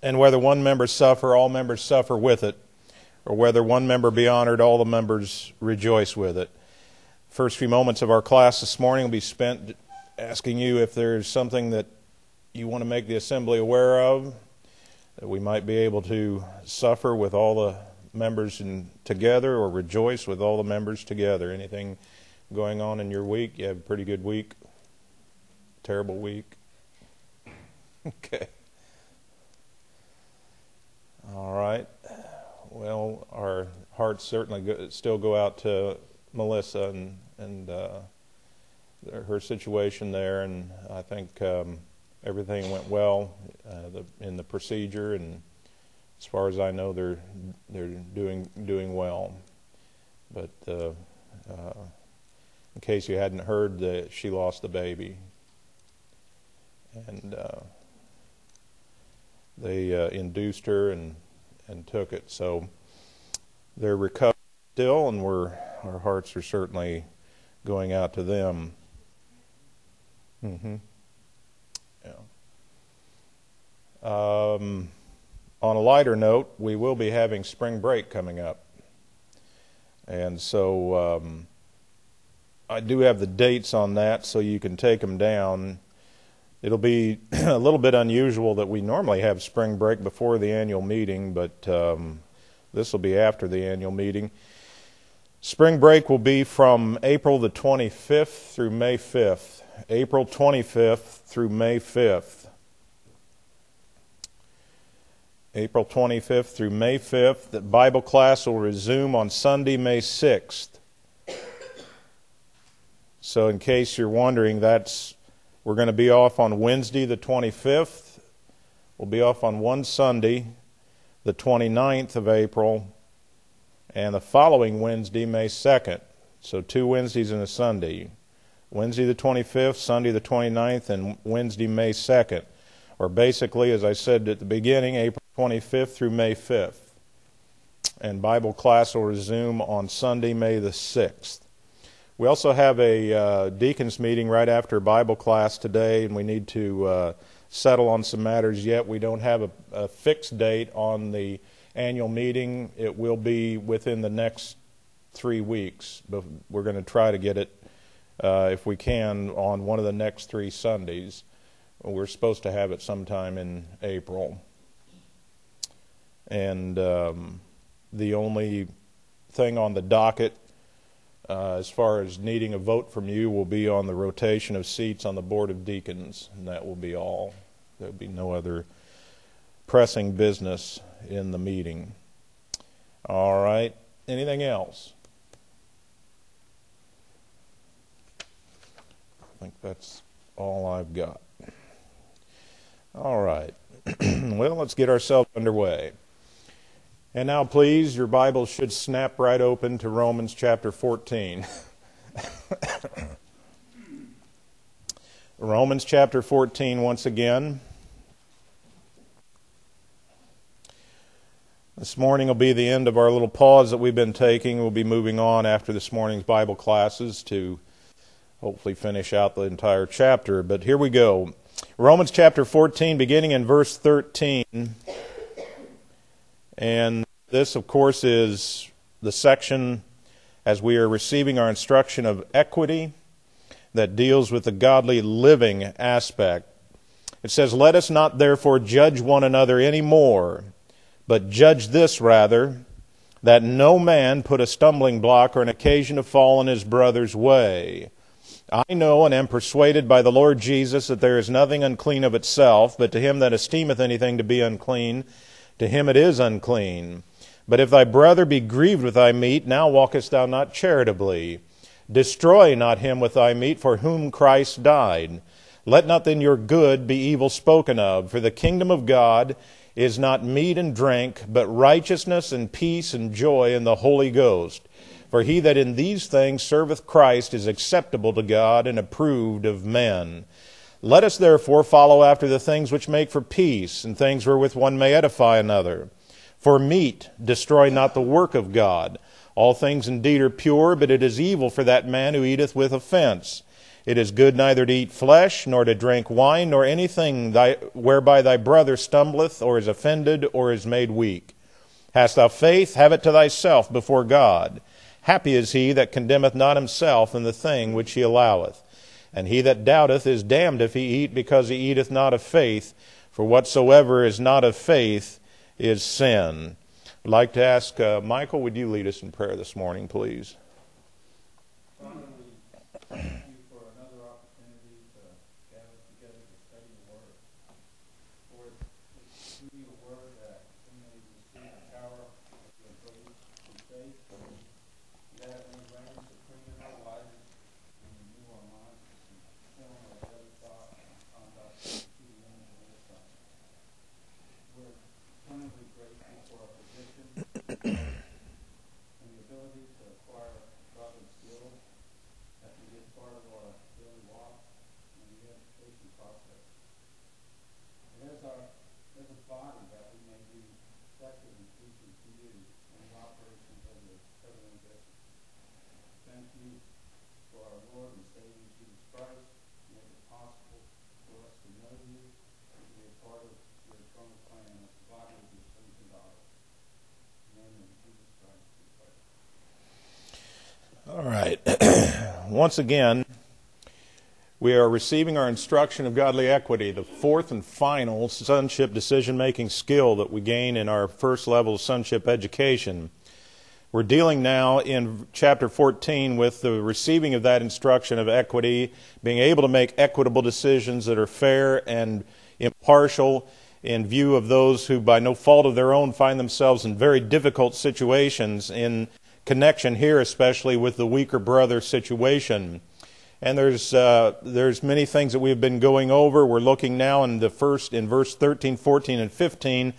And whether one member suffer, all members suffer with it, or whether one member be honored, all the members rejoice with it. First few moments of our class this morning will be spent asking you if there's something that you want to make the assembly aware of, that we might be able to suffer with all the members together, or rejoice with all the members together. Anything going on in your week? You have a pretty good week? Terrible week? Okay. All right. Well, our hearts certainly still go out to Melissa and her situation there, and I think everything went well in the procedure, and as far as I know, they're doing well. But in case you hadn't heard, that she lost the baby, and they induced her and took it. So they're recovering still, and our hearts are certainly going out to them. Yeah. On a lighter note, we will be having spring break coming up, and so I do have the dates on that, so you can take them down. It'll be a little bit unusual that we normally have spring break before the annual meeting, but this will be after the annual meeting. Spring break will be from April the 25th through May 5th. April 25th through May 5th. April 25th through May 5th. The Bible class will resume on Sunday, May 6th. So in case you're wondering, we're going to be off on Wednesday the 25th. We'll be off on one Sunday, the 29th of April, and the following Wednesday, May 2nd. So 2 Wednesdays and a Sunday. Wednesday the 25th, Sunday the 29th, and Wednesday, May 2nd. Or basically, as I said at the beginning, April 25th through May 5th. And Bible class will resume on Sunday, May the 6th. We also have a deacons meeting right after Bible class today, and we need to settle on some matters yet. We don't have a fixed date on the annual meeting. It will be within the next 3 weeks, but we're going to try to get it, if we can, on one of the next 3 Sundays. We're supposed to have it sometime in April. And the only thing on the docket as far as needing a vote from you will be on the rotation of seats on the Board of Deacons, and that will be all. There will be no other pressing business in the meeting. All right. Anything else? I think that's all I've got. All right. Well, let's get ourselves underway. And now, please, your Bible should snap right open to Romans chapter 14. Romans chapter 14 once again. This morning will be the end of our little pause that we've been taking. We'll be moving on after this morning's Bible classes to hopefully finish out the entire chapter. But here we go. Romans chapter 14, beginning in verse 13. And this, of course, is the section as we are receiving our instruction of equity that deals with the godly living aspect. It says, "Let us not therefore judge one another any more, but judge this rather, that no man put a stumbling block or an occasion to fall in his brother's way. I know and am persuaded by the Lord Jesus that there is nothing unclean of itself, but to him that esteemeth anything to be unclean, to him it is unclean. But if thy brother be grieved with thy meat, now walkest thou not charitably. Destroy not him with thy meat, for whom Christ died. Let not then your good be evil spoken of, for the kingdom of God is not meat and drink, but righteousness and peace and joy in the Holy Ghost. For he that in these things serveth Christ is acceptable to God and approved of men. Let us therefore follow after the things which make for peace, and things wherewith one may edify another. For meat destroy not the work of God. All things indeed are pure, but it is evil for that man who eateth with offense. It is good neither to eat flesh, nor to drink wine, nor anything whereby thy brother stumbleth, or is offended, or is made weak. Hast thou faith? Have it to thyself before God. Happy is he that condemneth not himself in the thing which he alloweth. And he that doubteth is damned if he eat, because he eateth not of faith. For whatsoever is not of faith is sin. I'd like to ask Michael, would you lead us in prayer this morning, please? Father, we thank you for another opportunity to gather together to study the Word. For it's through your Word that we may receive the power of your grace and faith, that it may reign supreme in our lives and renew our minds and form our daily thought and conduct to the image of your Son. We're eternally grateful for our position and the ability to acquire godly skills that can be a part of our daily walk and the education process. And as a body, that we may be effective in preaching to you and the operations of your heavenly business. Thank you for our Lord and Savior Jesus Christ. Make it possible for us to know you and to be a part of your eternal plan as the body of your sons and daughters. In the name of Jesus Christ, we pray. All right. Once again, we are receiving our instruction of godly equity, the fourth and final sonship decision-making skill that we gain in our first level of sonship education. We're dealing now in chapter 14 with the receiving of that instruction of equity, being able to make equitable decisions that are fair and impartial in view of those who, by no fault of their own, find themselves in very difficult situations, in connection here especially with the weaker brother situation. And there's many things that we've been going over. We're looking now in verse 13, 14, and 15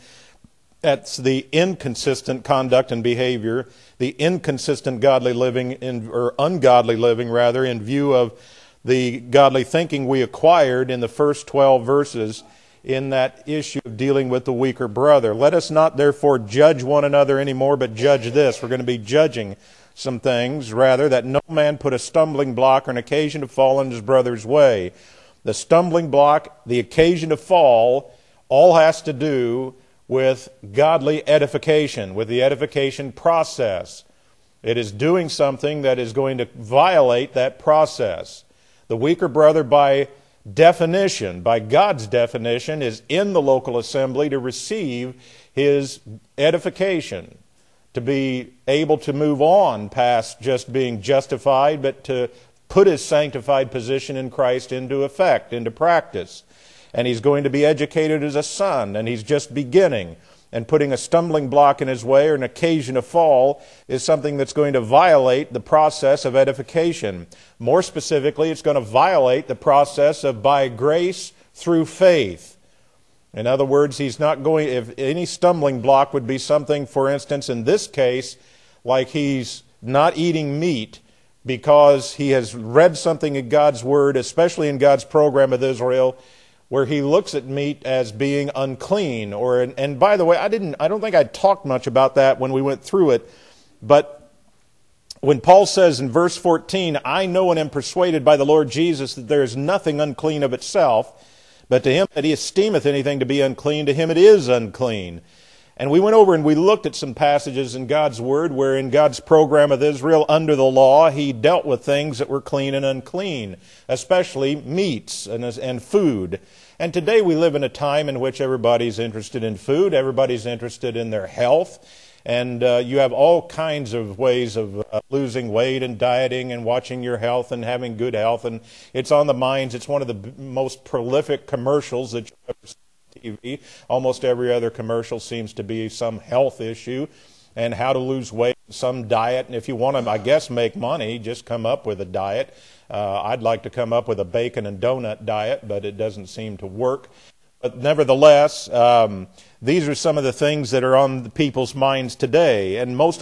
at the inconsistent conduct and behavior, the inconsistent godly living or ungodly living rather, in view of the godly thinking we acquired in the first 12 verses in that issue of dealing with the weaker brother. Let us not therefore judge one another anymore, but judge this. We're going to be judging some things, rather, that no man put a stumbling block or an occasion to fall in his brother's way. The stumbling block, the occasion to fall, all has to do with godly edification, with the edification process. It is doing something that is going to violate that process. The weaker brother, by definition, by God's definition, is in the local assembly to receive his edification, to be able to move on past just being justified, but to put his sanctified position in Christ into effect, into practice. And he's going to be educated as a son, and he's just beginning. And putting a stumbling block in his way or an occasion to fall is something that's going to violate the process of edification. More specifically, it's going to violate the process of by grace through faith. In other words, he's not going, if any stumbling block would be something, for instance, in this case, like he's not eating meat because he has read something in God's Word, especially in God's program of Israel, where he looks at meat as being unclean. And by the way, I don't think I talked much about that when we went through it, but when Paul says in verse 14, I know and am persuaded by the Lord Jesus that there is nothing unclean of itself, but to him that he esteemeth anything to be unclean, to him it is unclean. And we went over and we looked at some passages in God's Word where in God's program of Israel under the law, he dealt with things that were clean and unclean, especially meats and food. And today we live in a time in which everybody's interested in food, everybody's interested in their health, and you have all kinds of ways of losing weight and dieting and watching your health and having good health. And it's on the minds. It's one of the most prolific commercials that you ever see on TV. Almost every other commercial seems to be some health issue and how to lose weight, some diet. And if you want to, I guess, make money, just come up with a diet. I'd like to come up with a bacon and donut diet, but it doesn't seem to work. But nevertheless, these are some of the things that are on the people's minds today. And more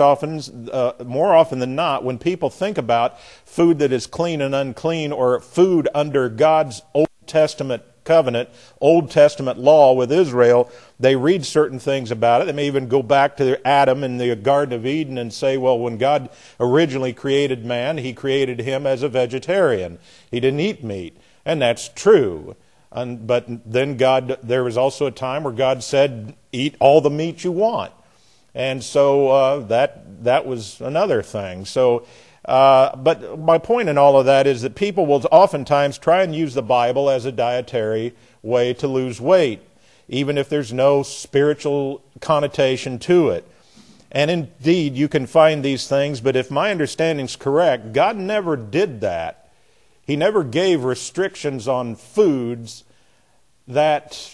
often than not, when people think about food that is clean and unclean, or food under God's Old Testament covenant, Old Testament law with Israel, they read certain things about it. They may even go back to Adam in the Garden of Eden and say, well, when God originally created man, he created him as a vegetarian. He didn't eat meat. And that's true. But then there was also a time where God said, eat all the meat you want. And so that was another thing. So, but my point in all of that is that people will oftentimes try and use the Bible as a dietary way to lose weight, even if there's no spiritual connotation to it. And indeed, you can find these things, but if my understanding's correct, God never did that. He never gave restrictions on foods that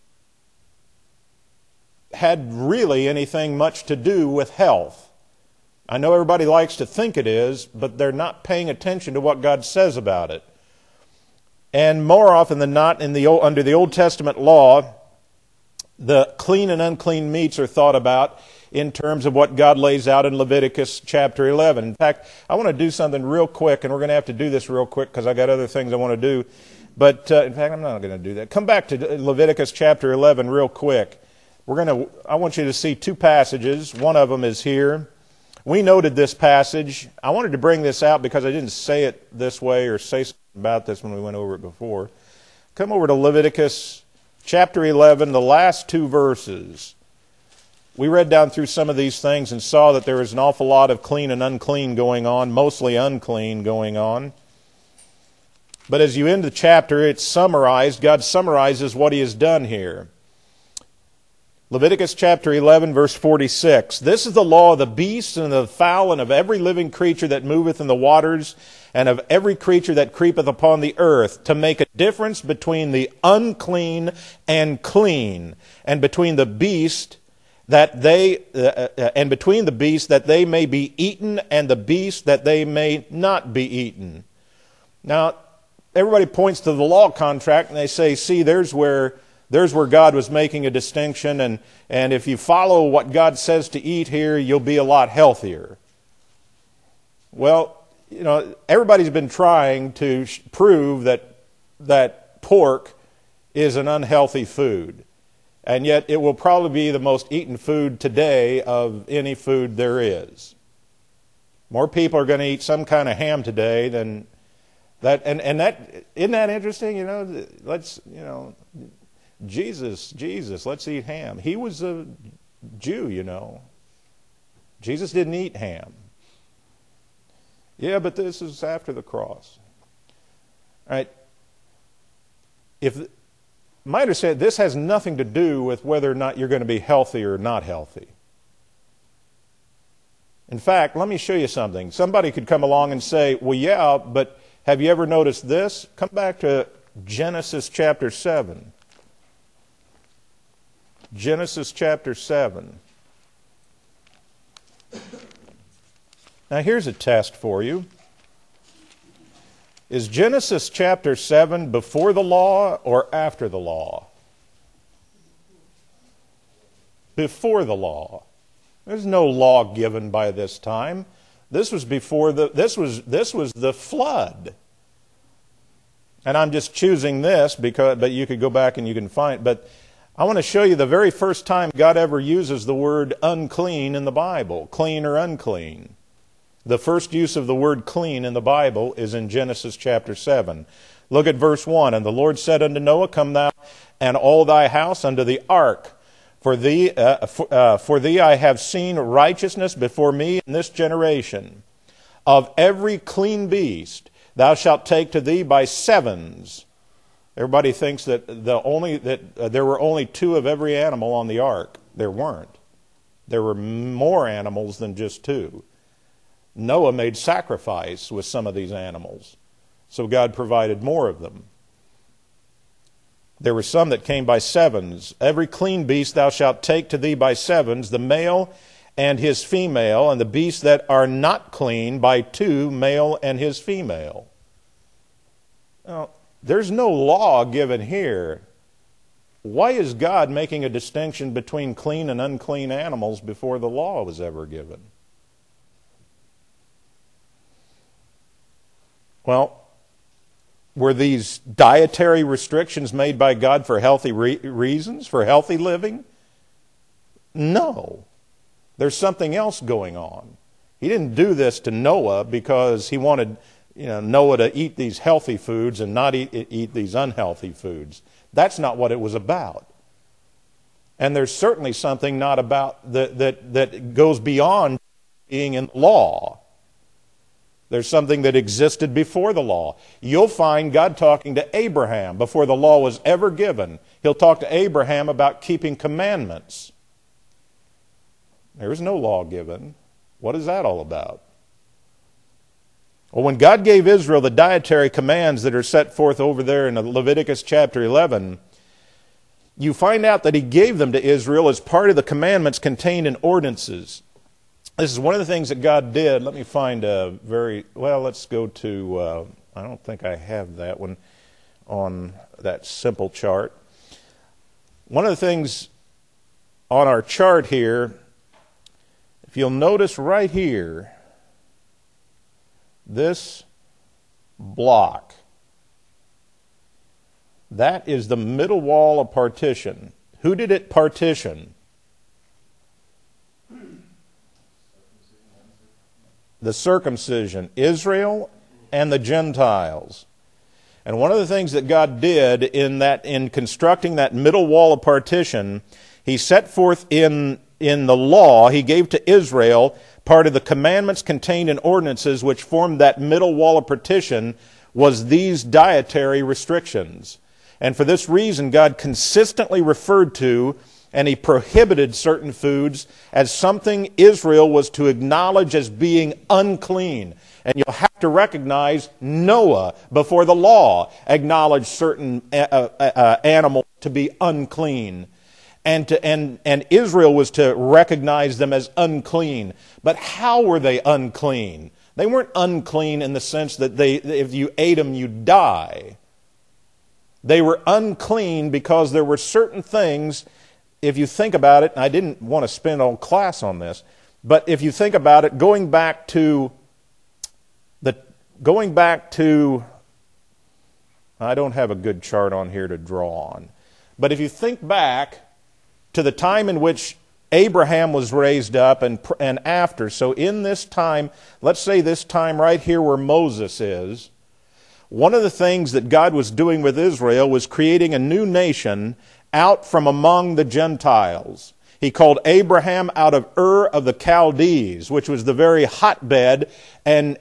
had really anything much to do with health. I know everybody likes to think it is, but they're not paying attention to what God says about it. And more often than not, under the Old Testament law, the clean and unclean meats are thought about in terms of what God lays out in Leviticus chapter 11. In fact, I want to do something real quick, and we're going to have to do this real quick because I got other things I want to do. But in fact, I'm not going to do that. Come back to Leviticus chapter 11 real quick. I want you to see two passages. One of them is here. We noted this passage. I wanted to bring this out because I didn't say it this way or say something about this when we went over it before. Come over to Leviticus chapter 11, the last two verses. We read down through some of these things and saw that there was an awful lot of clean and unclean going on, mostly unclean going on. But as you end the chapter, it's summarized. God summarizes what He has done here. Leviticus chapter 11, verse 46. This is the law of the beast and of the fowl and of every living creature that moveth in the waters and of every creature that creepeth upon the earth, to make a difference between the unclean and clean, and between the beast that they may be eaten and the beast that they may not be eaten. Now, everybody points to the law contract and they say, see, there's where God was making a distinction, and if you follow what God says to eat here, you'll be a lot healthier. Well, everybody's been trying to prove that pork is an unhealthy food, and yet it will probably be the most eaten food today of any food there is. More people are going to eat some kind of ham today than that, and that isn't that interesting? Jesus, let's eat ham. He was a Jew, Jesus didn't eat ham. Yeah, but this is after the cross. All right. My understanding, this has nothing to do with whether or not you're going to be healthy or not healthy. In fact, let me show you something. Somebody could come along and say, well, yeah, but have you ever noticed this? Come back to Genesis chapter 7. Genesis chapter 7. Now here's a test for you. Is Genesis chapter 7 before the law or after the law? Before the law. There's no law given by this time. This was before this was the flood. And I'm just choosing this but you could go back and you can find, but I want to show you the very first time God ever uses the word unclean in the Bible, clean or unclean. The first use of the word clean in the Bible is in Genesis chapter 7. Look at verse 1. And the Lord said unto Noah, come thou and all thy house unto the ark. For thee I have seen righteousness before me in this generation. Of every clean beast thou shalt take to thee by sevens. Everybody thinks that there were only two of every animal on the ark. There weren't. There were more animals than just two. Noah made sacrifice with some of these animals, so God provided more of them. There were some that came by sevens. Every clean beast thou shalt take to thee by sevens, the male and his female, and the beasts that are not clean by two, male and his female. Now, there's no law given here. Why is God making a distinction between clean and unclean animals before the law was ever given? Well, Were these dietary restrictions made by God for healthy reasons, for healthy living? No. There's something else going on. He didn't do this to Noah because he wanted Noah to eat these healthy foods and not eat these unhealthy foods. That's not what it was about. And there's certainly something not about that goes beyond being in law. There's something that existed before the law. You'll find God talking to Abraham before the law was ever given. He'll talk to Abraham about keeping commandments. There is no law given. What is that all about? Well, when God gave Israel the dietary commands that are set forth over there in Leviticus chapter 11, you find out that He gave them to Israel as part of the commandments contained in ordinances. This is one of the things that God did. Let me find let's go to, I don't think I have that one on that simple chart. One of the things on our chart here, if you'll notice right here, this block, that is the middle wall of partition. Who did it partition? The circumcision, Israel and the Gentiles. And one of the things that God did in constructing that middle wall of partition, He set forth in the law, He gave to Israel part of the commandments contained in ordinances which formed that middle wall of partition was these dietary restrictions. And for this reason, God consistently referred to and He prohibited certain foods as something Israel was to acknowledge as being unclean. And you'll have to recognize Noah, before the law, acknowledged certain animals to be unclean. And Israel was to recognize them as unclean. But how were they unclean? They weren't unclean in the sense that if you ate them, you'd die. They were unclean because there were certain things. If you think about it, and I didn't want to spend all class on this, but if you think about it, going back to, I don't have a good chart on here to draw on, but if you think back to the time in which Abraham was raised up and after, so in this time, let's say this time right here where Moses is, one of the things that God was doing with Israel was creating a new nation out from among the Gentiles. He called Abraham out of Ur of the Chaldees, which was the very hotbed and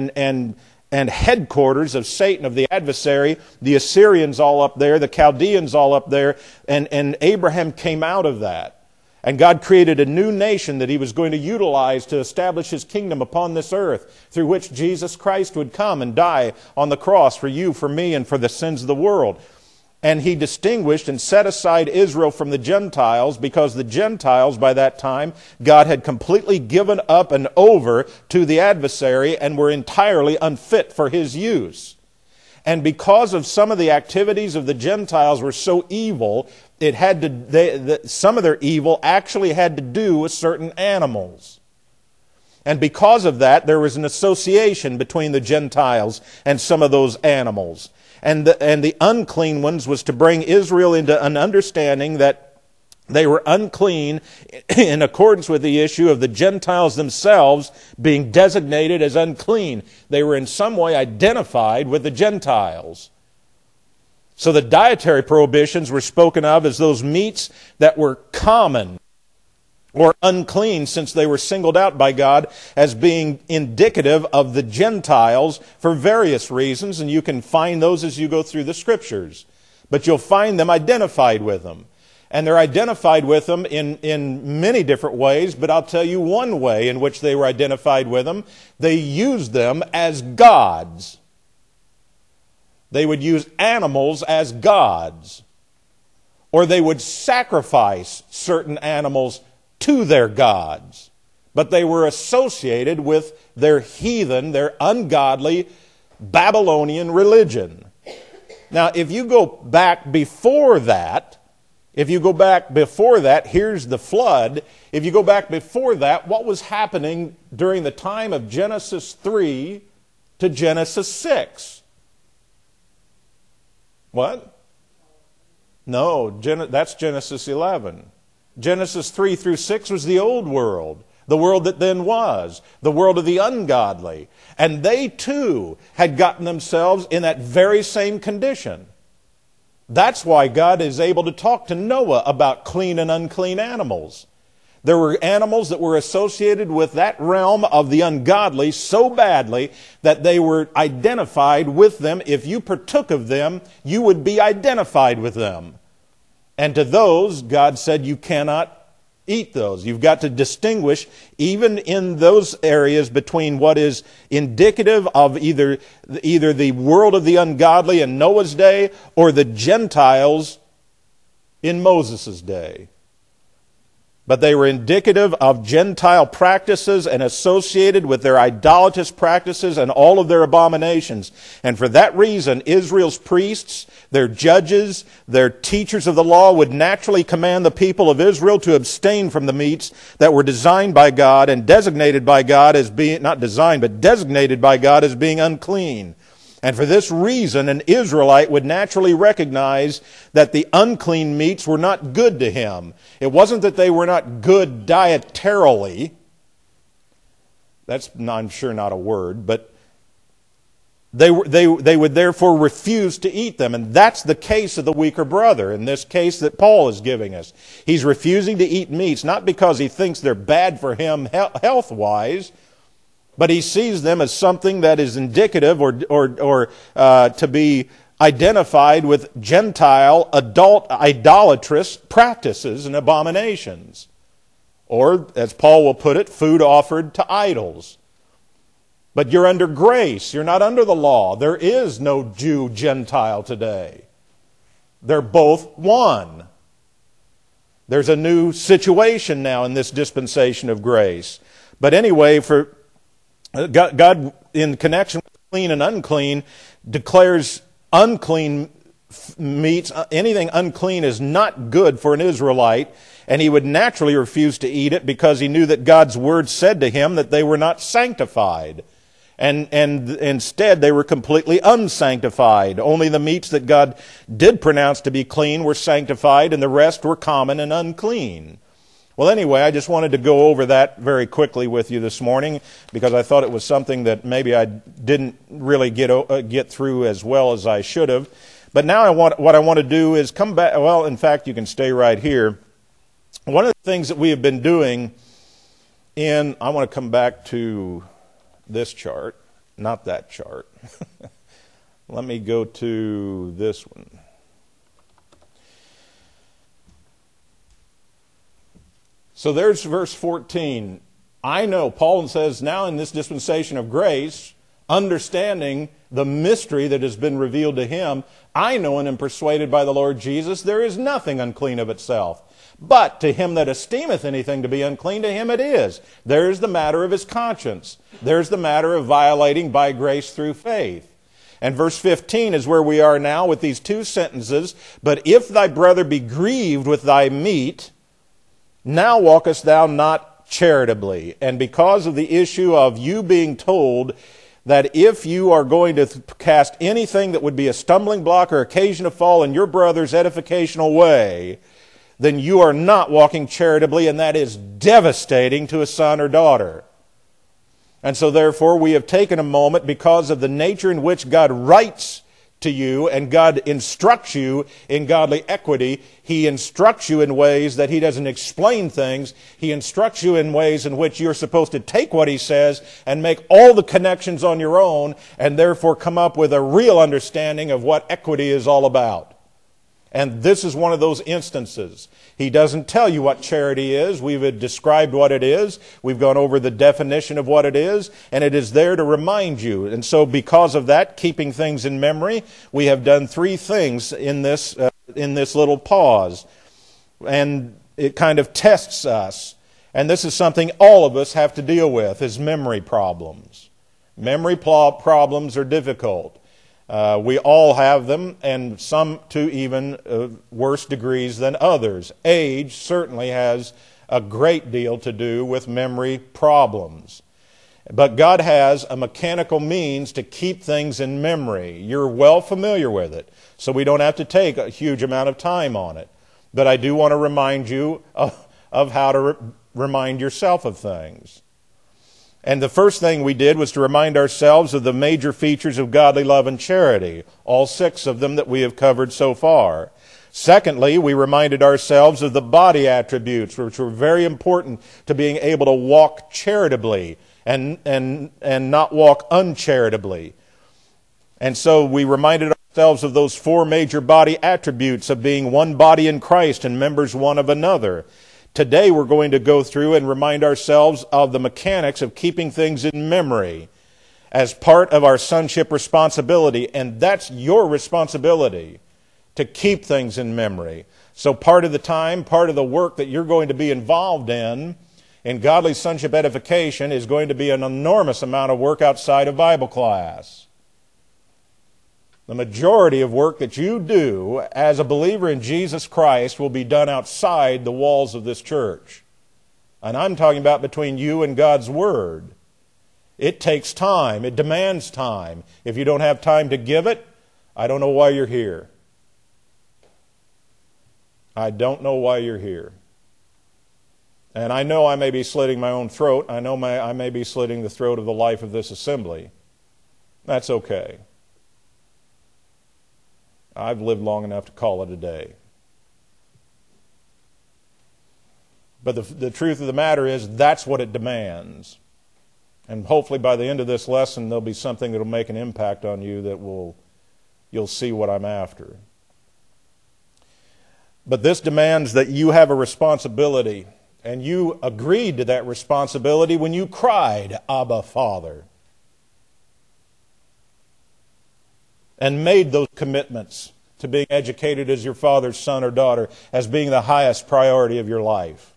headquarters of Satan, of the adversary, the Assyrians all up there, the Chaldeans all up there, and Abraham came out of that. And God created a new nation that He was going to utilize to establish His kingdom upon this earth, through which Jesus Christ would come and die on the cross for you, for me, and for the sins of the world. And He distinguished and set aside Israel from the Gentiles, because the Gentiles, by that time, God had completely given up and over to the adversary and were entirely unfit for His use. And because of some of the activities of the Gentiles were so evil, some of their evil actually had to do with certain animals. And because of that, there was an association between the Gentiles and some of those animals. And the unclean ones was to bring Israel into an understanding that they were unclean in accordance with the issue of the Gentiles themselves being designated as unclean. They were in some way identified with the Gentiles. So the dietary prohibitions were spoken of as those meats that were common or unclean, since they were singled out by God as being indicative of the Gentiles for various reasons, and you can find those as you go through the Scriptures. But you'll find them identified with them. And they're identified with them in many different ways, but I'll tell you one way in which they were identified with them. They used them as gods. They would use animals as gods. Or they would sacrifice certain animals to their gods. But they were associated with their heathen, their ungodly Babylonian religion. Now, if you go back before that, here's the flood. If you go back before that, what was happening during the time of Genesis 3 to Genesis 6? What? No, that's Genesis 11. Genesis 3 through 6 was the old world, the world that then was, the world of the ungodly. And they too had gotten themselves in that very same condition. That's why God is able to talk to Noah about clean and unclean animals. There were animals that were associated with that realm of the ungodly so badly that they were identified with them. If you partook of them, you would be identified with them. And to those, God said, you cannot eat those. You've got to distinguish, even in those areas, between what is indicative of either the world of the ungodly in Noah's day or the Gentiles in Moses' day. But they were indicative of Gentile practices and associated with their idolatrous practices and all of their abominations. And for that reason, Israel's priests, their judges, their teachers of the law would naturally command the people of Israel to abstain from the meats that were designed by God and designated by God as being, not designed, but designated by God as being unclean. And for this reason, an Israelite would naturally recognize that the unclean meats were not good to him. It wasn't that they were not good dietarily. That's, I'm sure, not a word, but they would therefore refuse to eat them. And that's the case of the weaker brother, in this case that Paul is giving us. He's refusing to eat meats, not because he thinks they're bad for him health-wise, but he sees them as something that is indicative or to be identified with Gentile, idolatrous practices and abominations. Or, as Paul will put it, food offered to idols. But you're under grace. You're not under the law. There is no Jew-Gentile today. They're both one. There's a new situation now in this dispensation of grace. But anyway, for God, in connection with clean and unclean, declares unclean meats, anything unclean is not good for an Israelite, and he would naturally refuse to eat it because he knew that God's word said to him that they were not sanctified. And instead they were completely unsanctified. Only the meats that God did pronounce to be clean were sanctified, and the rest were common and unclean. Well, anyway, I just wanted to go over that very quickly with you this morning because I thought it was something that maybe I didn't really get through as well as I should have. But now what I want to do is come back. Well, in fact, you can stay right here. One of the things that we have been doing I want to come back to this chart, not that chart. Let me go to this one. So there's verse 14. I know, Paul says, now in this dispensation of grace, understanding the mystery that has been revealed to him, I know and am persuaded by the Lord Jesus, there is nothing unclean of itself. But to him that esteemeth anything to be unclean, to him it is. There's the matter of his conscience. There's the matter of violating by grace through faith. And verse 15 is where we are now with these two sentences. But if thy brother be grieved with thy meat, now walkest thou not charitably. And because of the issue of you being told that if you are going to cast anything that would be a stumbling block or occasion to fall in your brother's edificational way, then you are not walking charitably, and that is devastating to a son or daughter. And so therefore we have taken a moment, because of the nature in which God writes to you and God instructs you in godly equity. He instructs you in ways that He doesn't explain things. He instructs you in ways in which you're supposed to take what He says and make all the connections on your own, and therefore come up with a real understanding of what equity is all about. And this is one of those instances. He doesn't tell you what charity is. We've described what it is. We've gone over the definition of what it is, and it is there to remind you. And so because of that, keeping things in memory, we have done three things in this little pause. And it kind of tests us. And this is something all of us have to deal with, is memory problems. Memory problems are difficult. We all have them, and some to even worse degrees than others. Age certainly has a great deal to do with memory problems. But God has a mechanical means to keep things in memory. You're well familiar with it, so we don't have to take a huge amount of time on it. But I do want to remind you of how to remind yourself of things. And the first thing we did was to remind ourselves of the major features of godly love and charity, all 6 of them that we have covered so far. Secondly, we reminded ourselves of the body attributes, which were very important to being able to walk charitably and not walk uncharitably. And so we reminded ourselves of those 4 major body attributes of being one body in Christ and members one of another. Today we're going to go through and remind ourselves of the mechanics of keeping things in memory as part of our sonship responsibility, and that's your responsibility to keep things in memory. So part of the time, part of the work that you're going to be involved in godly sonship edification is going to be an enormous amount of work outside of Bible class. The majority of work that you do as a believer in Jesus Christ will be done outside the walls of this church. And I'm talking about between you and God's Word. It takes time. It demands time. If you don't have time to give it, I don't know why you're here. I don't know why you're here. And I know I may be slitting my own throat. I know I may be slitting the throat of the life of this assembly. That's okay. I've lived long enough to call it a day. But the truth of the matter is that's what it demands. And hopefully by the end of this lesson there'll be something that will make an impact on you that you'll see what I'm after. But this demands that you have a responsibility, and you agreed to that responsibility when you cried, Abba, Father, and made those commitments to being educated as your father's son or daughter as being the highest priority of your life.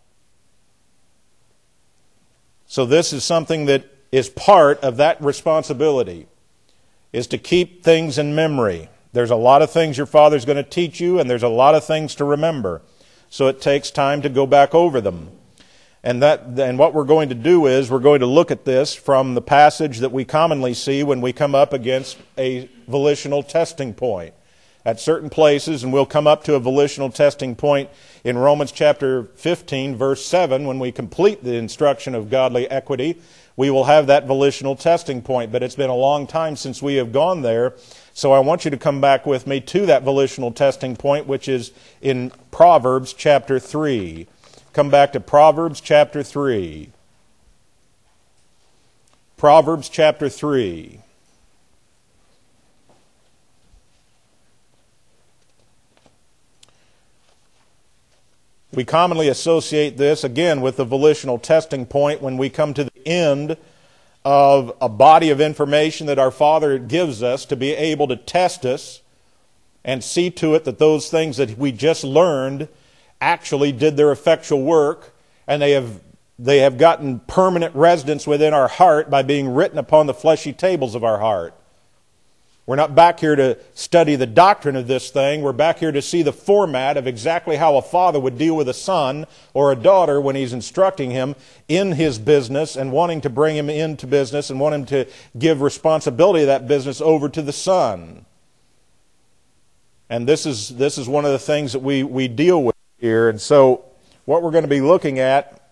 So this is something that is part of that responsibility, is to keep things in memory. There's a lot of things your father's going to teach you, and there's a lot of things to remember. So it takes time to go back over them. And what we're going to do is we're going to look at this from the passage that we commonly see when we come up against a volitional testing point. At certain places, and we'll come up to a volitional testing point in Romans chapter 15, verse 7, when we complete the instruction of godly equity, we will have that volitional testing point. But it's been a long time since we have gone there, so I want you to come back with me to that volitional testing point, which is in Proverbs chapter 3. Come back to Proverbs chapter 3. Proverbs chapter 3. We commonly associate this, again, with the volitional testing point when we come to the end of a body of information that our Father gives us to be able to test us and see to it that those things that we just learned actually did their effectual work, and they have gotten permanent residence within our heart by being written upon the fleshy tables of our heart. We're not back here to study the doctrine of this thing. We're back here to see the format of exactly how a father would deal with a son or a daughter when he's instructing him in his business and wanting to bring him into business and want him to give responsibility of that business over to the son. And this is one of the things that we deal with here. And so what we're going to be looking at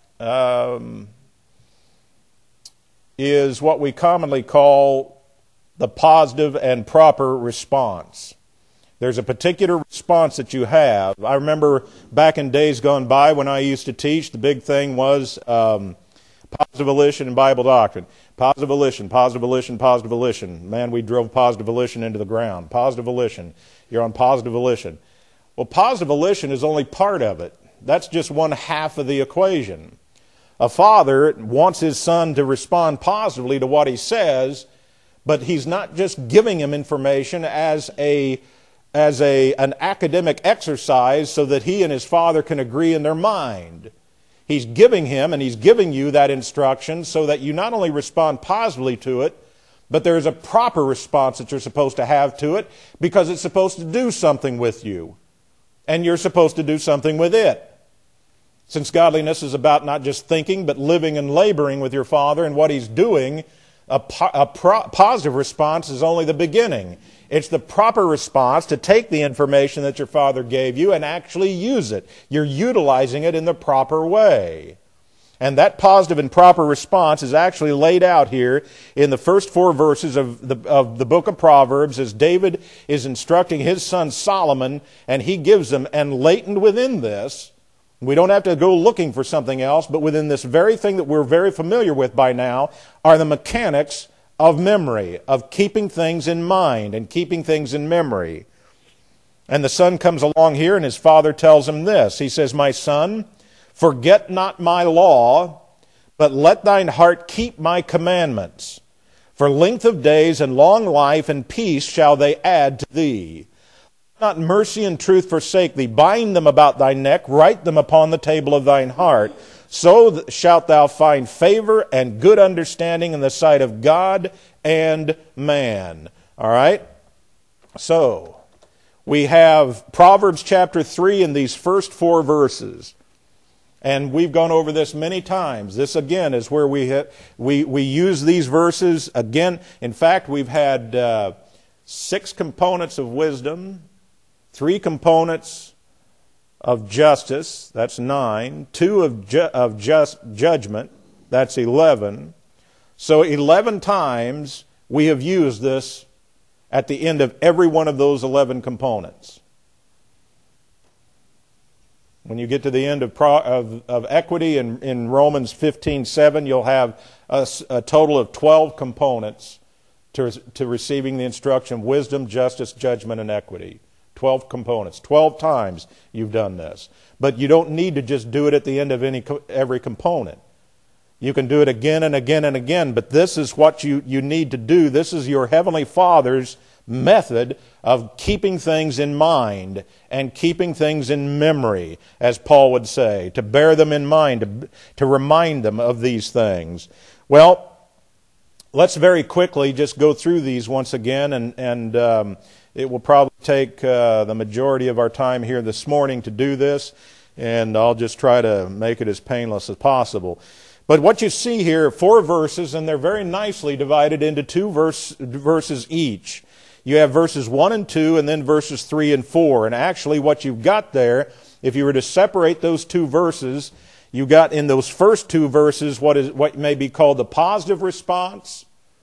is what we commonly call the positive and proper response. There's a particular response that you have. I remember back in days gone by when I used to teach, the big thing was positive volition and Bible doctrine. Positive volition, positive volition, positive volition. Man, we drove positive volition into the ground. Positive volition. You're on positive volition. Well, positive volition is only part of it. That's just one half of the equation. A father wants his son to respond positively to what he says, but he's not just giving him information as an academic exercise so that he and his father can agree in their mind. He's giving him and he's giving you that instruction so that you not only respond positively to it, but there's a proper response that you're supposed to have to it because it's supposed to do something with you. And you're supposed to do something with it. Since godliness is about not just thinking, but living and laboring with your Father and what He's doing, a positive response is only the beginning. It's the proper response to take the information that your Father gave you and actually use it. You're utilizing it in the proper way. And that positive and proper response is actually laid out here in the first 4 verses of the book of Proverbs as David is instructing his son Solomon, and he gives them, and latent within this, we don't have to go looking for something else, but within this very thing that we're very familiar with by now are the mechanics of memory, of keeping things in mind and keeping things in memory. And the son comes along here and his father tells him this. He says, "My son, forget not my law, but let thine heart keep my commandments. For length of days and long life and peace shall they add to thee. Let not mercy and truth forsake thee. Bind them about thy neck, write them upon the table of thine heart. So shalt thou find favor and good understanding in the sight of God and man." All right? So, we have Proverbs chapter 3 in these first 4 verses. And we've gone over this many times. This, again, is where we use these verses. Again, in fact, we've had 6 components of wisdom, 3 components of justice, that's 9, 2 of just judgment, that's 11. So 11 times we have used this at the end of every one of those 11 components. When you get to the end of equity in Romans 15:7, you'll have a total of 12 components to receiving the instruction: wisdom, justice, judgment, and equity. 12 components. 12 times you've done this. But you don't need to just do it at the end of every component. You can do it again and again and again, but this is what you need to do. This is your Heavenly Father's method of keeping things in mind and keeping things in memory, as Paul would say, to bear them in mind, to remind them of these things. Well, let's very quickly just go through these once again, and it will probably take the majority of our time here this morning to do this, and I'll just try to make it as painless as possible. But what you see here are 4 verses, and they're very nicely divided into 2 verses each. You have verses 1 and 2, and then verses 3 and 4. And actually what you've got there, if you were to separate those 2 verses, you got in those first 2 verses what may be called the positive response.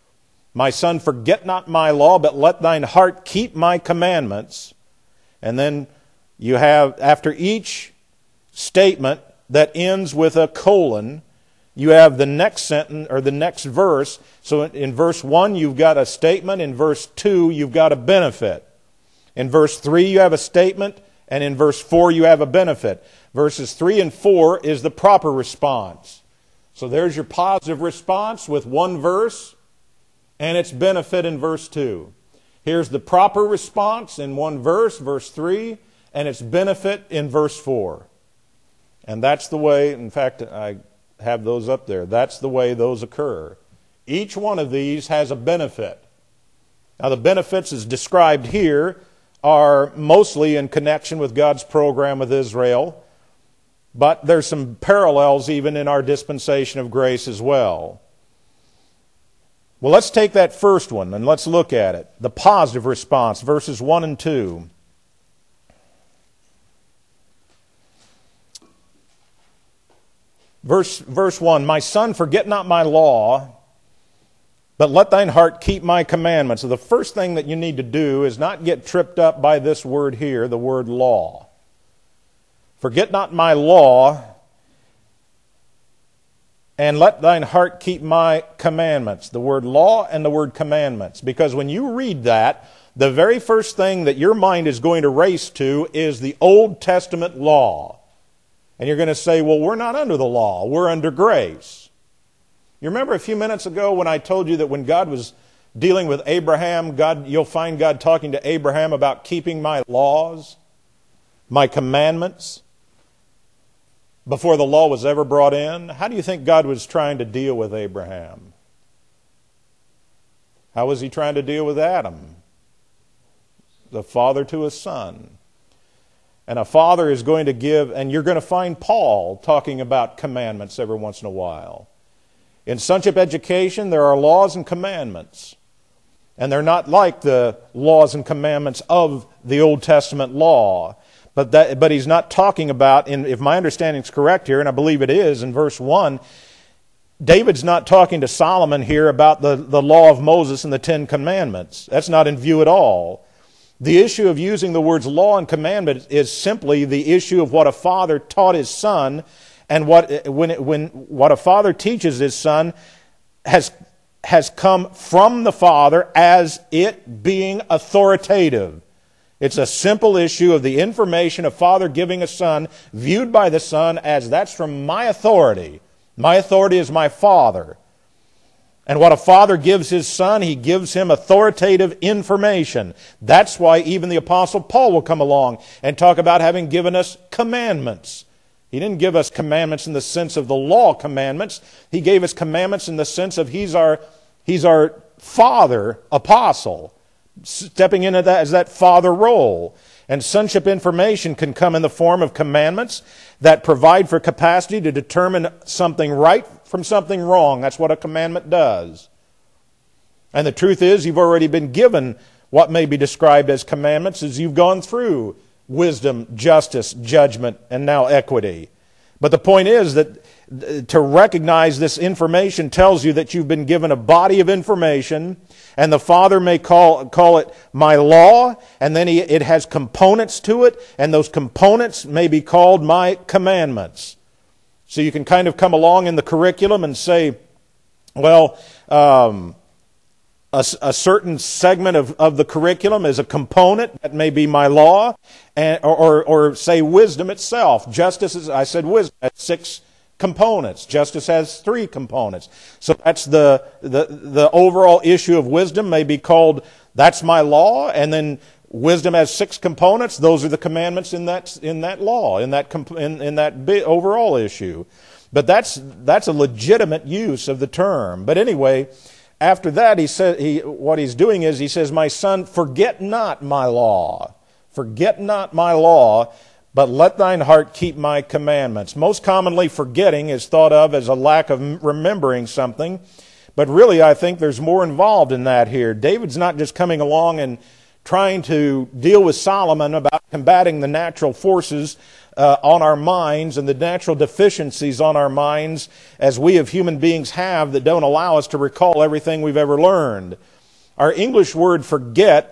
"My son, forget not my law, but let thine heart keep my commandments." And then you have, after each statement that ends with a colon, you have the next sentence or the next verse. So in verse 1, you've got a statement. In verse 2, you've got a benefit. In verse 3, you have a statement. And in verse 4, you have a benefit. Verses 3 and 4 is the proper response. So there's your positive response with 1 verse and its benefit in verse 2. Here's the proper response in 1 verse, verse 3, and its benefit in verse 4. And that's the way, in fact, I have those up there. That's the way those occur. Each one of these has a benefit. Now, the benefits as described here are mostly in connection with God's program with Israel, but there's some parallels even in our dispensation of grace as well. Well, let's take that first one and let's look at it. The positive response, verses 1 and 2. Verse 1, "My son, forget not my law, but let thine heart keep my commandments." So the first thing that you need to do is not get tripped up by this word here, the word law. "Forget not my law, and let thine heart keep my commandments." The word law and the word commandments. Because when you read that, the very first thing that your mind is going to race to is the Old Testament law. And you're going to say, well, we're not under the law, we're under grace. You remember a few minutes ago when I told you that when God was dealing with Abraham, you'll find God talking to Abraham about keeping my laws, my commandments, before the law was ever brought in? How do you think God was trying to deal with Abraham? How was he trying to deal with Adam, the father to his son? And a father is going to give, and you're going to find Paul talking about commandments every once in a while. In sonship education, there are laws and commandments. And they're not like the laws and commandments of the Old Testament law. But he's not talking about, if my understanding is correct here, and I believe it is, in verse 1, David's not talking to Solomon here about the law of Moses and the Ten Commandments. That's not in view at all. The issue of using the words law and commandment is simply the issue of what a father taught his son, and what a father teaches his son has come from the father as it being authoritative. It's a simple issue of the information a father giving a son, viewed by the son as that's from my authority. My authority is my father. And what a father gives his son, he gives him authoritative information. That's why even the Apostle Paul will come along and talk about having given us commandments. He didn't give us commandments in the sense of the law commandments. He gave us commandments in the sense of he's our father apostle, stepping into that as that father role. And sonship information can come in the form of commandments that provide for capacity to determine something right from something wrong. That's what a commandment does. And the truth is, you've already been given what may be described as commandments as you've gone through wisdom, justice, judgment, and now equity. But the point is that to recognize this information tells you that you've been given a body of information, and the Father may call it my law, and then it has components to it, and those components may be called my commandments. So you can kind of come along in the curriculum and say, well, a certain segment of the curriculum is a component that may be my law, or say wisdom itself. Justice is, I said wisdom has 6 components. Justice has 3 components. So that's the overall issue of wisdom may be called, that's my law, and then wisdom has 6 components. Those are the commandments in that law, in that overall issue. But that's a legitimate use of the term. But anyway, after that, what he's doing is he says, my son, forget not my law. Forget not my law, but let thine heart keep my commandments. Most commonly, forgetting is thought of as a lack of remembering something. But really, I think there's more involved in that here. David's not just coming along and trying to deal with Solomon about combating the natural forces on our minds and the natural deficiencies on our minds as we of human beings have that don't allow us to recall everything we've ever learned. Our English word forget,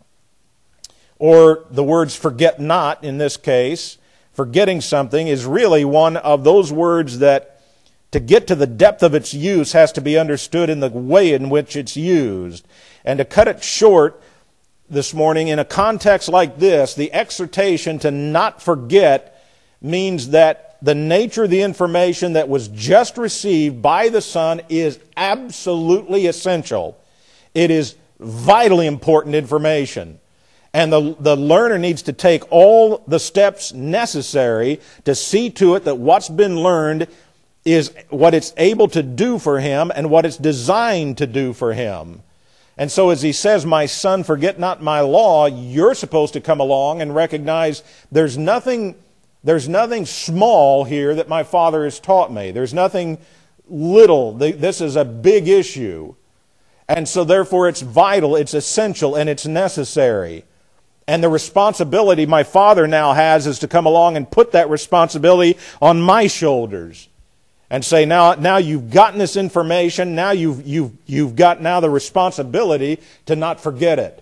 or the words forget not in this case, forgetting something, is really one of those words that to get to the depth of its use has to be understood in the way in which it's used. And to cut it short this morning, in a context like this, the exhortation to not forget means that the nature of the information that was just received by the Son is absolutely essential. It is vitally important information. And the learner needs to take all the steps necessary to see to it that what's been learned is what it's able to do for him and what it's designed to do for him. And so as he says, my son, forget not my law, you're supposed to come along and recognize there's nothing small here that my Father has taught me. There's nothing little. This is a big issue. And so therefore it's vital, it's essential, and it's necessary. And the responsibility my Father now has is to come along and put that responsibility on my shoulders. And say, now you've gotten this information, now you've got now the responsibility to not forget it.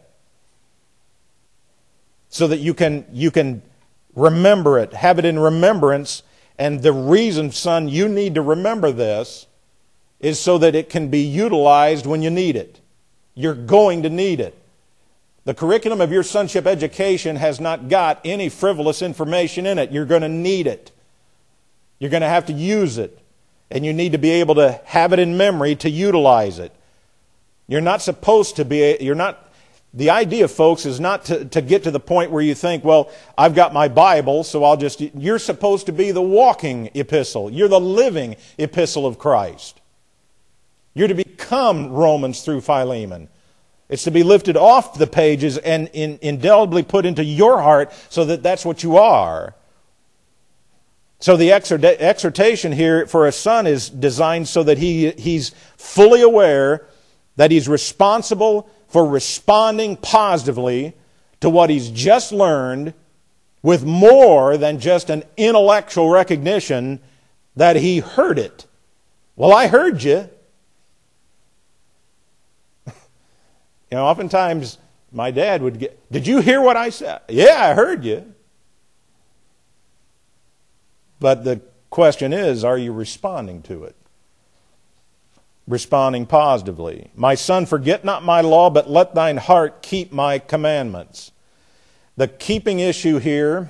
So that you can remember it, have it in remembrance. And the reason, son, you need to remember this is so that it can be utilized when you need it. You're going to need it. The curriculum of your sonship education has not got any frivolous information in it. You're going to need it. You're going to have to use it. And you need to be able to have it in memory to utilize it. You're not supposed to be, the idea, folks, is not to get to the point where you think, well, I've got my Bible, so you're supposed to be the walking epistle. You're the living epistle of Christ. You're to become Romans through Philemon. It's to be lifted off the pages and indelibly put into your heart so that that's what you are. So the exhortation here for a son is designed so that he's fully aware that he's responsible for responding positively to what he's just learned with more than just an intellectual recognition that he heard it. Well, I heard you. You know, oftentimes my dad would get, did you hear what I said? Yeah, I heard you. But the question is, are you responding to it? Responding positively. My son, forget not my law, but let thine heart keep my commandments. The keeping issue here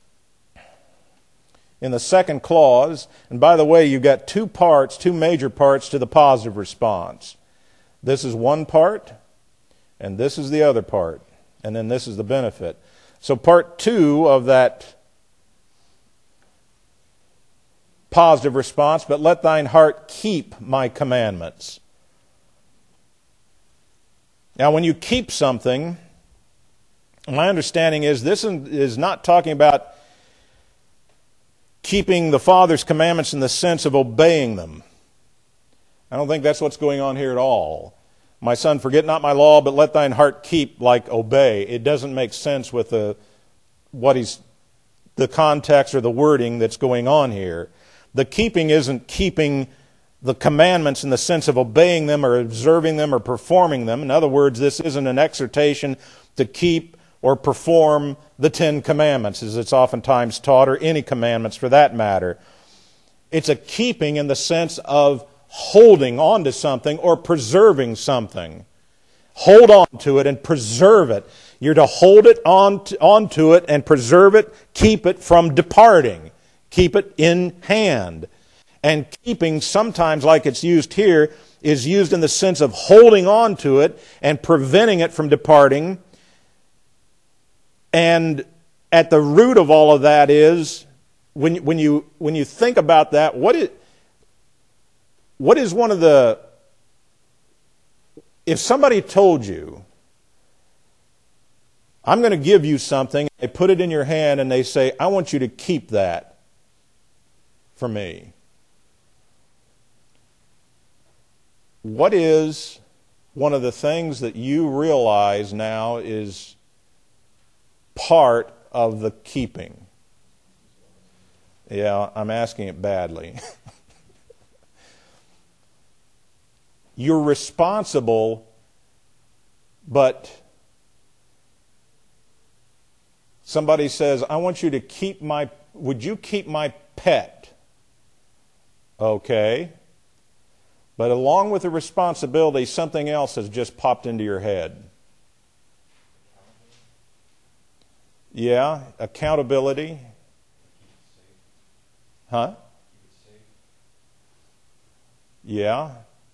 in the second clause, and by the way, you've got two major parts to the positive response. This is one part, and this is the other part, and then this is the benefit. So part 2 of that positive response, but let thine heart keep my commandments. Now, when you keep something, my understanding is this is not talking about keeping the Father's commandments in the sense of obeying them. I don't think that's what's going on here at all. My son, forget not my law, but let thine heart keep, like obey. It doesn't make sense with the context or the wording that's going on here. The keeping isn't keeping the commandments in the sense of obeying them or observing them or performing them. In other words, this isn't an exhortation to keep or perform the 10 Commandments, as it's oftentimes taught, or any commandments for that matter. It's a keeping in the sense of holding on to something or preserving something. Hold on to it and preserve it. You're to hold it onto it and preserve it, keep it from departing. Keep it in hand. And keeping, sometimes like it's used here, is used in the sense of holding on to it and preventing it from departing. And at the root of all of that is, when you think about that, what is one of the... If somebody told you, I'm going to give you something, they put it in your hand and they say, I want you to keep that for me. What is one of the things that you realize now is part of the keeping? Yeah, I'm asking it badly. You're responsible, but somebody says, I want you to would you keep my pet? Okay. But along with the responsibility, something else has just popped into your head. Yeah, accountability. Huh? Yeah.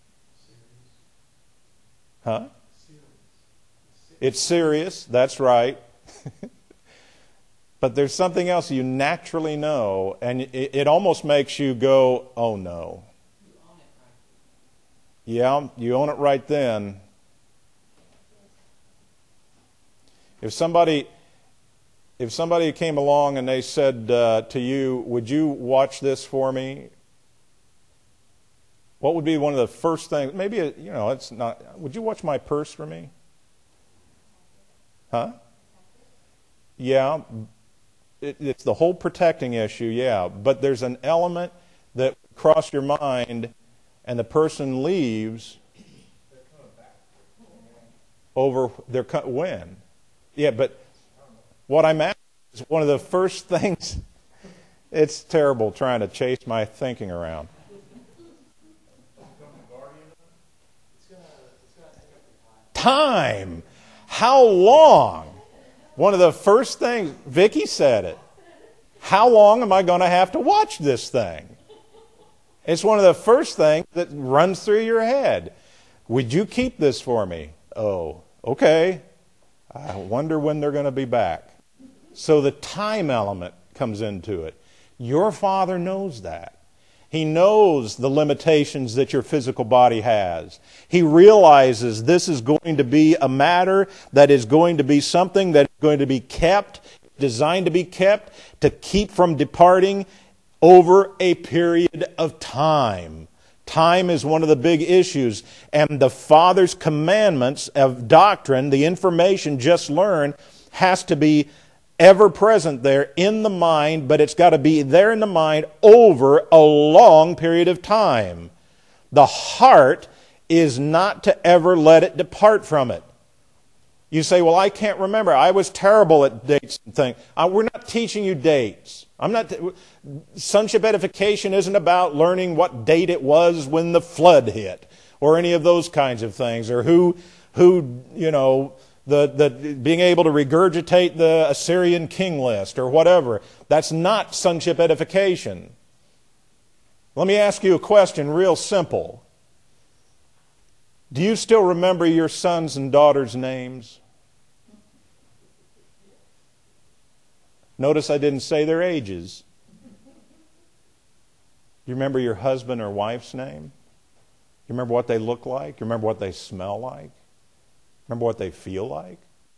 Huh? It's serious, that's right. But there's something else you naturally know, and it almost makes you go, oh no. Yeah, you own it right then. If somebody came along and they said to you, would you watch this for me? What would be one of the first things? Maybe, it's not, would you watch my purse for me? Huh? Yeah. It's the whole protecting issue, yeah. But there's an element that crossed your mind and the person leaves over when? Yeah, but what I'm asking is one of the first things. It's terrible trying to chase my thinking around. Time. How long? One of the first things, Vicki said it. How long am I going to have to watch this thing? It's one of the first things that runs through your head. Would you keep this for me? Oh, okay. I wonder when they're going to be back. So the time element comes into it. Your Father knows that. He knows the limitations that your physical body has. He realizes this is going to be a matter that is going to be something that is going to be kept, designed to be kept, to keep from departing over a period of time. Time is one of the big issues. And the Father's commandments of doctrine, the information just learned, has to be ever present there in the mind, but it's got to be there in the mind over a long period of time. The heart is not to ever let it depart from it. You say, well, I can't remember. I was terrible at dates and things. We're not teaching you dates. Sonship edification isn't about learning what date it was when the flood hit, or any of those kinds of things, or who being able to regurgitate the Assyrian king list or whatever. That's not sonship edification. Let me ask you a question, real simple. Do you still remember your sons' and daughters' names? Notice I didn't say their ages. You remember your husband or wife's name? You remember what they look like? You remember what they smell like? Remember what they feel like?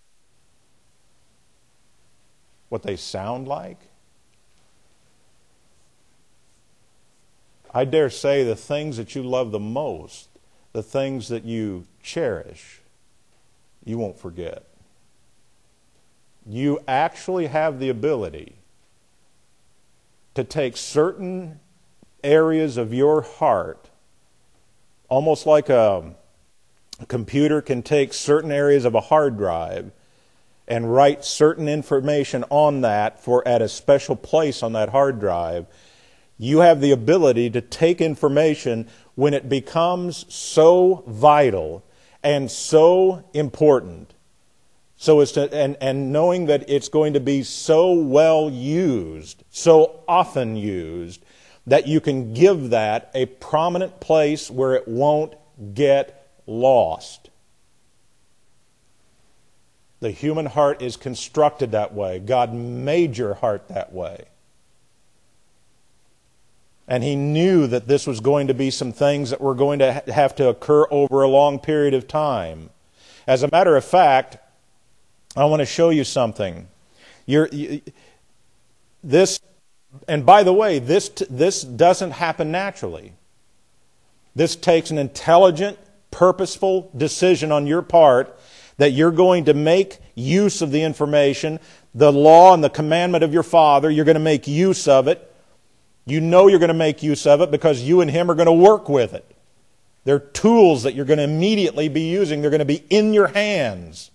What they sound like? I dare say the things that you love the most, the things that you cherish, you won't forget. You actually have the ability to take certain areas of your heart, almost like a computer can take certain areas of a hard drive and write certain information on that for at a special place on that hard drive. You have the ability to take information when it becomes so vital and so important. So as to, and knowing that it's going to be so well used, so often used, that you can give that a prominent place where it won't get lost. The human heart is constructed that way. God made your heart that way. And He knew that this was going to be some things that were going to have to occur over a long period of time. As a matter of fact, I want to show you something. This, and by the way, this doesn't happen naturally. This takes an intelligent, purposeful decision on your part that you're going to make use of the information, the law and the commandment of your Father. You're going to make use of it. You know you're going to make use of it because you and Him are going to work with it. They're tools that you're going to immediately be using. They're going to be in your hands.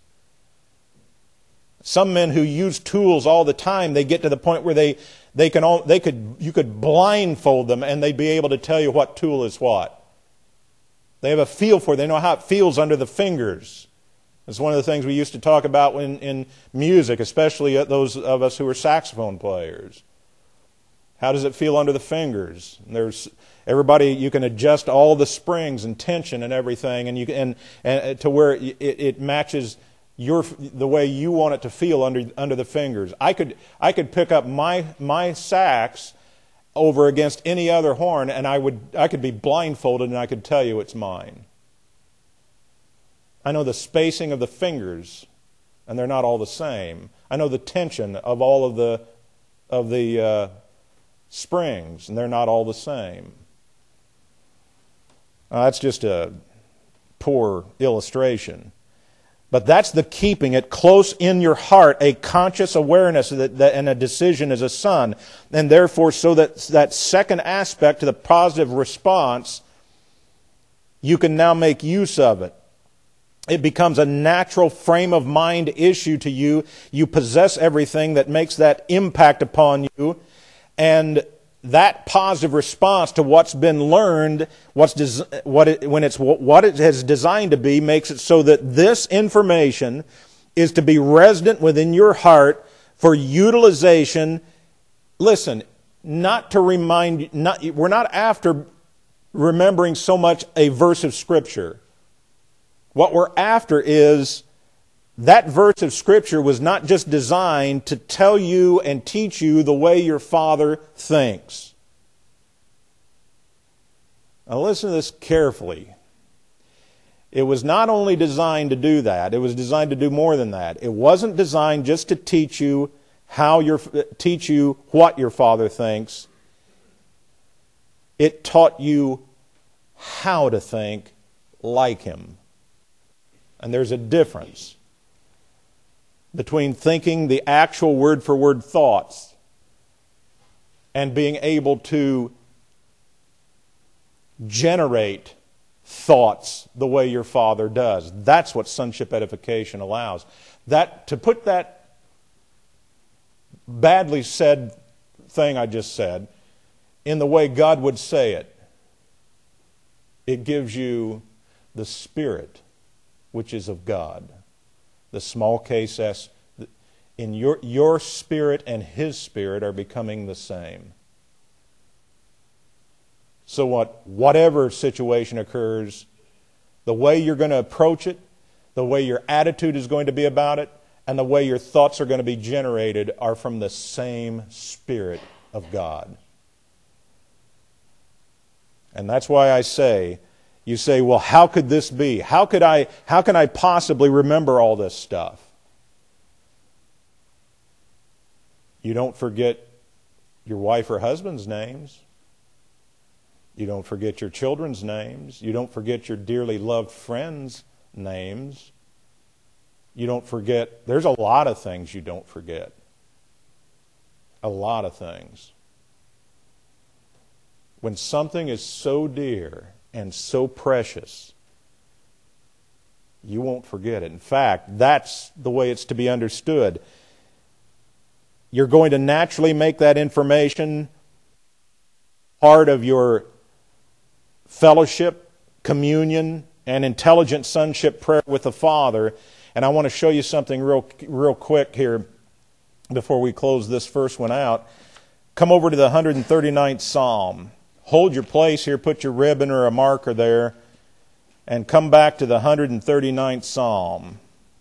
Some men who use tools all the time, they get to the point where you could blindfold them and they'd be able to tell you what tool is what. They have a feel for it. They know how it feels under the fingers. It's one of the things we used to talk about in music, especially those of us who are saxophone players. How does it feel under the fingers? You can adjust all the springs and tension and everything, and to where it matches the way you want it to feel under the fingers. I could pick up my sax over against any other horn, and I could be blindfolded and I could tell you it's mine. I know the spacing of the fingers, and they're not all the same. I know the tension of all of the springs, and they're not all the same. That's just a poor illustration. But that's the keeping it close in your heart, a conscious awareness and a decision as a son. And therefore, so that second aspect to the positive response, you can now make use of it. It becomes a natural frame of mind issue to you. You possess everything that makes that impact upon you. And that positive response to what's been learned, what it has designed to be, makes it so that this information is to be resident within your heart for utilization. Listen, not to remind you, we're not after remembering so much a verse of Scripture. What we're after is that verse of Scripture was not just designed to tell you and teach you the way your Father thinks. Now listen to this carefully. It was not only designed to do that, it was designed to do more than that. It wasn't designed just to teach you what your Father thinks. It taught you how to think like Him. And there's a difference between thinking the actual word-for-word thoughts and being able to generate thoughts the way your Father does. That's what sonship edification allows. To put that badly said thing I just said in the way God would say it, it gives you the Spirit which is of God. The small case S. In your spirit and His Spirit are becoming the same. So whatever situation occurs, the way you're going to approach it, the way your attitude is going to be about it, and the way your thoughts are going to be generated are from the same Spirit of God. And that's why I say, you say, well, how could this be? How can I possibly remember all this stuff? You don't forget your wife or husband's names. You don't forget your children's names. You don't forget your dearly loved friends' names. You don't forget, there's a lot of things you don't forget. A lot of things. When something is so dear and so precious, you won't forget it. In fact, that's the way it's to be understood. You're going to naturally make that information part of your fellowship, communion, and intelligent sonship prayer with the Father. And I want to show you something real quick here before we close this first one out. Come over to the 139th Psalm. Hold your place here, put your ribbon or a marker there, and come back to the 139th Psalm.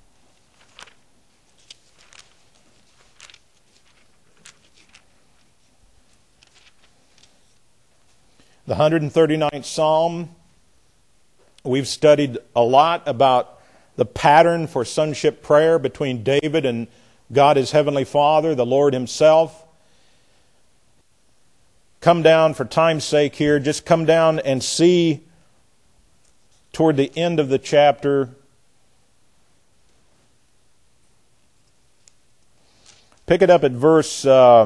The 139th Psalm, we've studied a lot about the pattern for sonship prayer between David and God his Heavenly Father, the Lord Himself. Come down, for time's sake here, just come down and see toward the end of the chapter. Pick it up at verse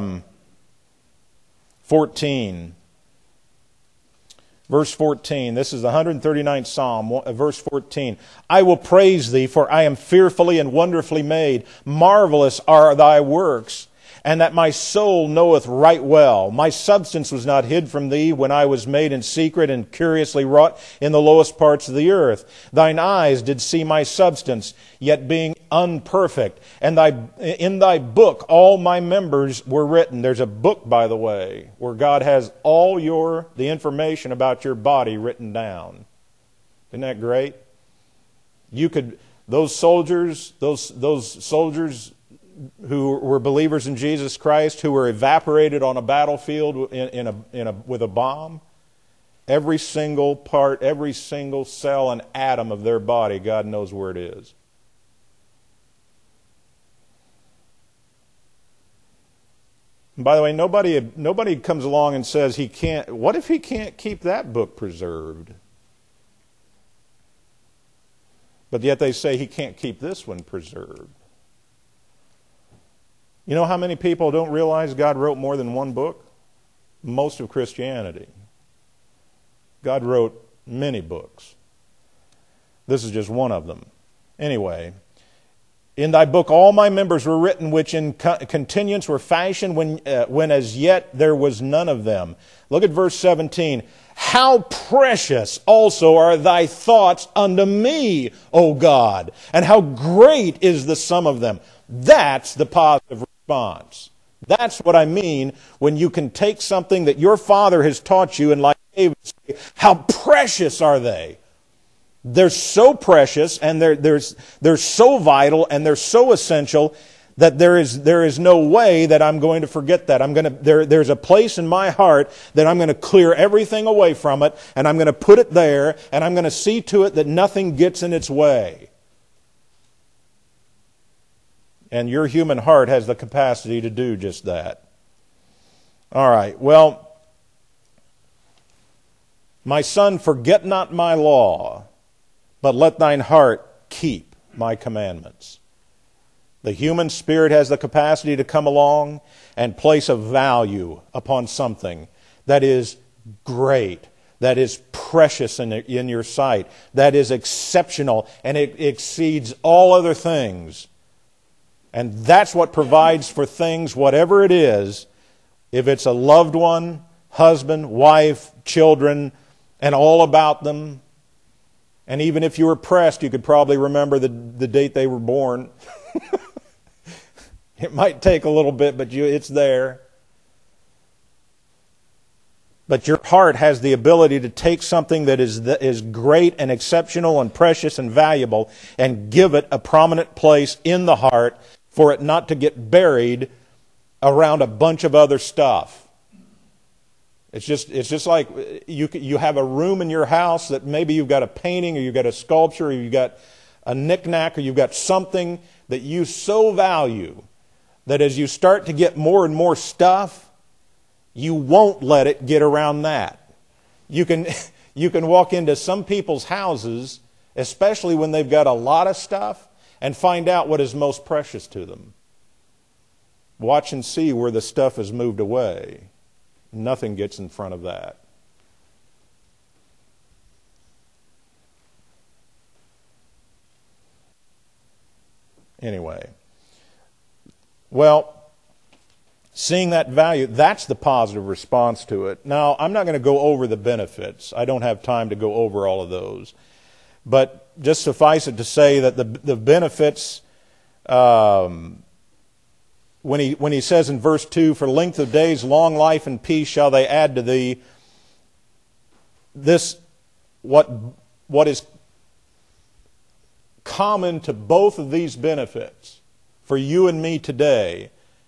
14. Verse 14, this is the 139th Psalm, verse 14. I will praise Thee, for I am fearfully and wonderfully made. Marvelous are Thy works, and that my soul knoweth right well. My substance was not hid from Thee when I was made in secret and curiously wrought in the lowest parts of the earth. Thine eyes did see my substance, yet being unperfect. And in Thy book all my members were written. There's a book, by the way, where God has all the information about your body written down. Isn't that great? Those soldiers who were believers in Jesus Christ, who were evaporated on a battlefield with a bomb, every single part, every single cell and atom of their body, God knows where it is. And by the way, nobody comes along and says he can't. What if he can't keep that book preserved? But yet they say he can't keep this one preserved. You know how many people don't realize God wrote more than one book? Most of Christianity. God wrote many books. This is just one of them. Anyway, in Thy book all my members were written, which in continuance were fashioned when as yet there was none of them. Look at verse 17. How precious also are Thy thoughts unto me, O God, and how great is the sum of them. That's the positive response. That's what I mean when you can take something that your Father has taught you and like David say, how precious are they? They're so precious and they're so vital and they're so essential that there is no way that I'm going to forget that. There's a place in my heart that I'm going to clear everything away from it, and I'm going to put it there, and I'm going to see to it that nothing gets in its way. And your human heart has the capacity to do just that. All right, well, my son, forget not my law, but let thine heart keep my commandments. The human spirit has the capacity to come along and place a value upon something that is great, that is precious in your sight, that is exceptional, and it exceeds all other things. And that's what provides for things, whatever it is, if it's a loved one, husband, wife, children, and all about them. And even if you were pressed, you could probably remember the date they were born. It might take a little bit, but it's there. But your heart has the ability to take something that is great and exceptional and precious and valuable and give it a prominent place in the heart for it not to get buried around a bunch of other stuff. It's just like you have a room in your house that maybe you've got a painting or you've got a sculpture or you've got a knick-knack or you've got something that you so value that as you start to get more and more stuff, you won't let it get around that. You can walk into some people's houses, especially when they've got a lot of stuff, and find out what is most precious to them. Watch and see where the stuff is moved away. Nothing gets in front of that. Anyway. Well, seeing that value, that's the positive response to it. Now, I'm not going to go over the benefits. I don't have time to go over all of those. But just suffice it to say that the benefits, when he says in verse 2, for length of days, long life, and peace shall they add to thee, this, what is common to both of these benefits for you and me today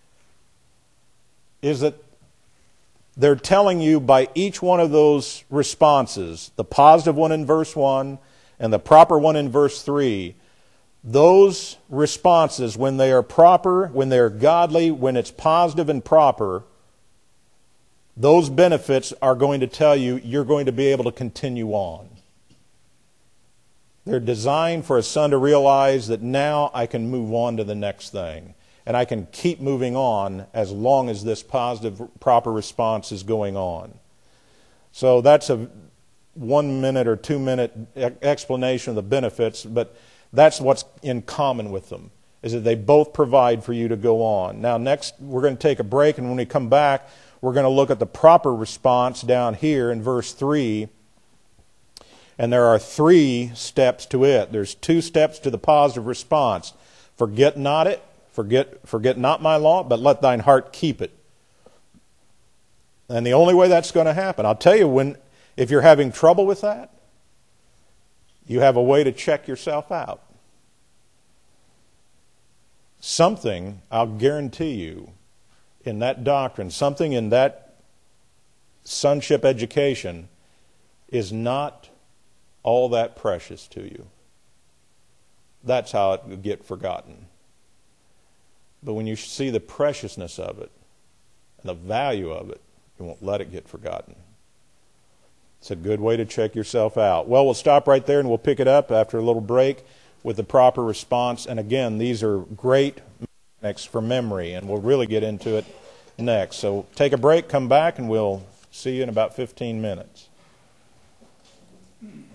is that they're telling you by each one of those responses, the positive one in verse 1 and the proper one in verse 3, those responses, when they are proper, when they're godly, when it's positive and proper, those benefits are going to tell you you're going to be able to continue on. They're designed for a son to realize that now I can move on to the next thing. And I can keep moving on as long as this positive, proper response is going on. So that's a 1 minute or 2 minute explanation of the benefits, but that's what's in common with them, is that they both provide for you to go on. Now next, we're going to take a break, and when we come back, we're going to look at the proper response down here in verse 3. And there are 3 steps to it. There's 2 steps to the positive response. Forget not it. Forget not my law, but let thine heart keep it. And the only way that's going to happen, I'll tell you, if you're having trouble with that, you have a way to check yourself out. Something, I'll guarantee you, in that doctrine, something in that sonship education is not all that precious to you. That's how it would get forgotten. But when you see the preciousness of it and the value of it, you won't let it get forgotten. It's a good way to check yourself out. Well, we'll stop right there and we'll pick it up after a little break with the proper response. And again, these are great mechanics for memory, and we'll really get into it next. So take a break, come back, and we'll see you in about 15 minutes.